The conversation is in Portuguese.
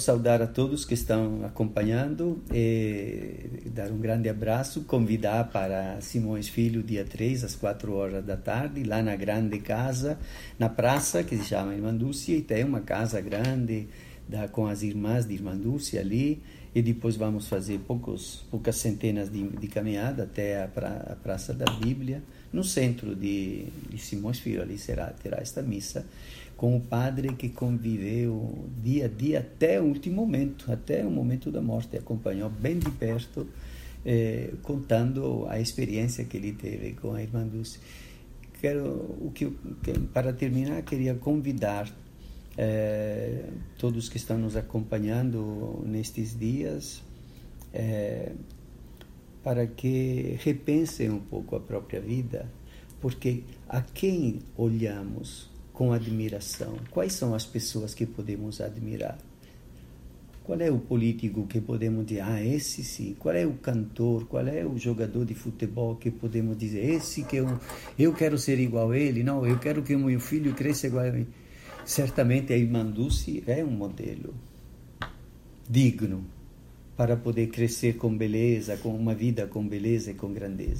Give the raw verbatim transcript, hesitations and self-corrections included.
Saudar a todos que estão acompanhando e dar um grande abraço, convidar para Simões Filho, dia três, às quatro horas da tarde, lá na grande casa, na praça, que se chama Irmã Dulce, e tem uma casa grande da, com as irmãs de Irmã Dulce ali, e depois vamos fazer poucos, poucas centenas de, de caminhada até a, pra, a Praça da Bíblia, no centro de, de Simões Filho. Ali será, terá esta missa com o padre que conviveu dia a dia até o último momento, até o momento da morte, acompanhou bem de perto, eh, contando a experiência que ele teve com a Irmã Dulce. Quero, o que, que, para terminar, queria convidar eh, todos que estão nos acompanhando nestes dias eh, para que repensem um pouco a própria vida, porque a quem olhamos com admiração? Quais são as pessoas que podemos admirar? Qual é o político que podemos dizer, ah, esse sim? Qual é o cantor? Qual é o jogador de futebol que podemos dizer, esse que eu, eu quero ser igual a ele? Não, eu quero que o meu filho cresça igual a mim. Certamente a Irmã Dulce é um modelo digno para poder crescer com beleza, com uma vida com beleza e com grandeza.